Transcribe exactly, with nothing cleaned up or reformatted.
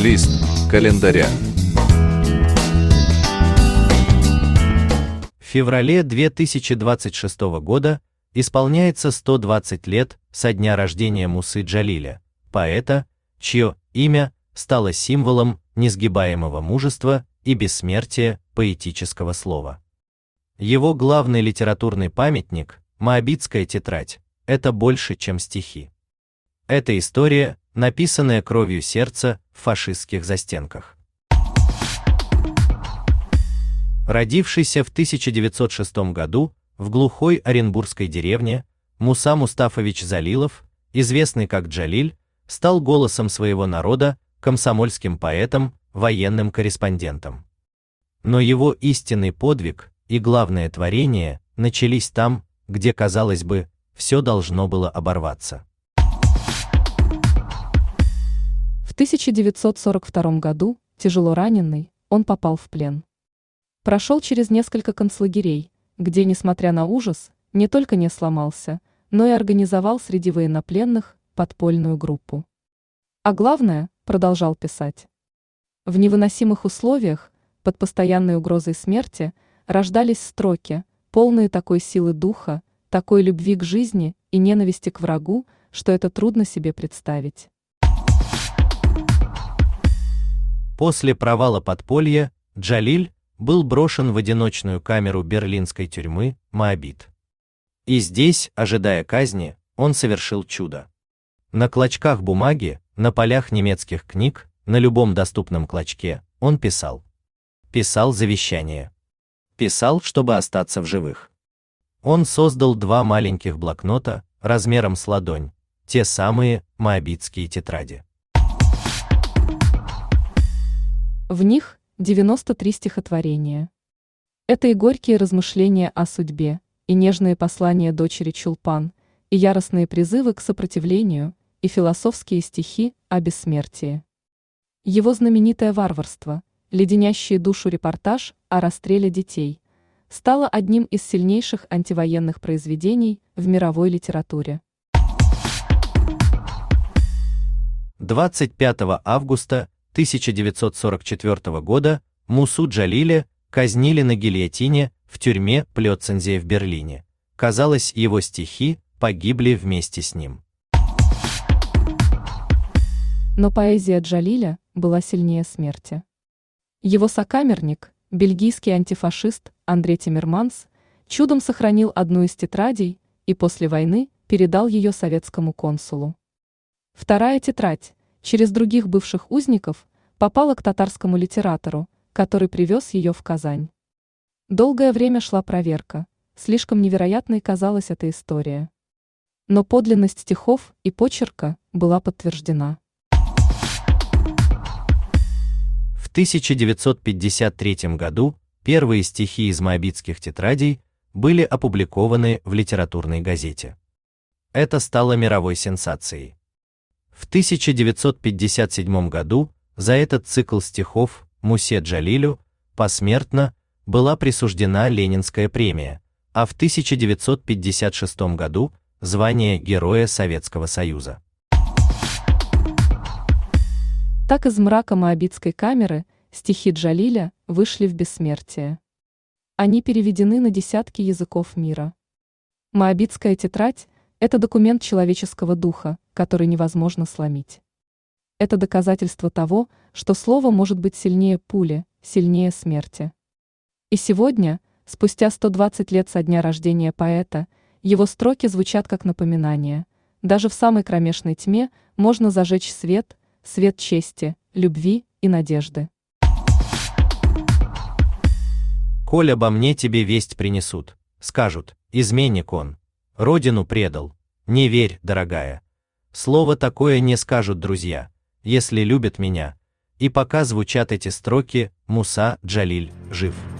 Лист календаря. В феврале две тысячи двадцать шестого года исполняется сто двадцать лет со дня рождения Мусы Джалиля, поэта, чье имя стало символом несгибаемого мужества и бессмертия поэтического слова. Его главный литературный памятник «Моабитская тетрадь» — это больше, чем стихи. Это история, написанная кровью сердца в фашистских застенках. Родившийся в тысяча девятьсот шестом году в глухой оренбургской деревне, Муса Мустафович Залилов, известный как Джалиль, стал голосом своего народа, комсомольским поэтом, военным корреспондентом. Но его истинный подвиг и главное творение начались там, где, казалось бы, все должно было оборваться. В тысяча девятьсот сорок втором году, тяжело раненый, он попал в плен. Прошел через несколько концлагерей, где, несмотря на ужас, не только не сломался, но и организовал среди военнопленных подпольную группу. А главное, продолжал писать. В невыносимых условиях, под постоянной угрозой смерти, рождались строки, полные такой силы духа, такой любви к жизни и ненависти к врагу, что это трудно себе представить. После провала подполья Джалиль был брошен в одиночную камеру берлинской тюрьмы Моабит. И здесь, ожидая казни, он совершил чудо. На клочках бумаги, на полях немецких книг, на любом доступном клочке он писал. Писал завещание. Писал, чтобы остаться в живых. Он создал два маленьких блокнота, размером с ладонь, те самые моабитские тетради. В них девяносто три стихотворения. Это и горькие размышления о судьбе, и нежные послания дочери Чулпан, и яростные призывы к сопротивлению, и философские стихи о бессмертии. Его знаменитое варварство, леденящий душу репортаж о расстреле детей, стало одним из сильнейших антивоенных произведений в мировой литературе. двадцать пятого августа тысяча девятьсот сорок четвёртого года Мусу Джалиля казнили на гильотине в тюрьме Плёцензия в Берлине. Казалось, его стихи погибли вместе с ним. Но поэзия Джалиля была сильнее смерти. Его сокамерник, бельгийский антифашист Андре Тиммерманс, чудом сохранил одну из тетрадей и после войны передал ее советскому консулу. Вторая тетрадь, через других бывших узников, попала к татарскому литератору, который привез ее в Казань. Долгое время шла проверка, слишком невероятной казалась эта история. Но подлинность стихов и почерка была подтверждена. В тысяча девятьсот пятьдесят третьем году первые стихи из моабитских тетрадей были опубликованы в литературной газете. Это стало мировой сенсацией. В тысяча девятьсот пятьдесят седьмом году за этот цикл стихов Мусе Джалилю посмертно была присуждена Ленинская премия, а в тысяча девятьсот пятьдесят шестом году звание Героя Советского Союза. Так из мрака моабитской камеры стихи Джалиля вышли в бессмертие. Они переведены на десятки языков мира. Моабитская тетрадь – это документ человеческого духа, который невозможно сломить. Это доказательство того, что слово может быть сильнее пули, сильнее смерти. И сегодня, спустя сто двадцать лет со дня рождения поэта, его строки звучат как напоминание. Даже в самой кромешной тьме можно зажечь свет, свет чести, любви и надежды. «Коль обо мне тебе весть принесут, скажут, изменник он, родину предал, не верь, дорогая. Слово такое не скажут друзья, если любят меня». И пока звучат эти строки, Муса Джалиль жив.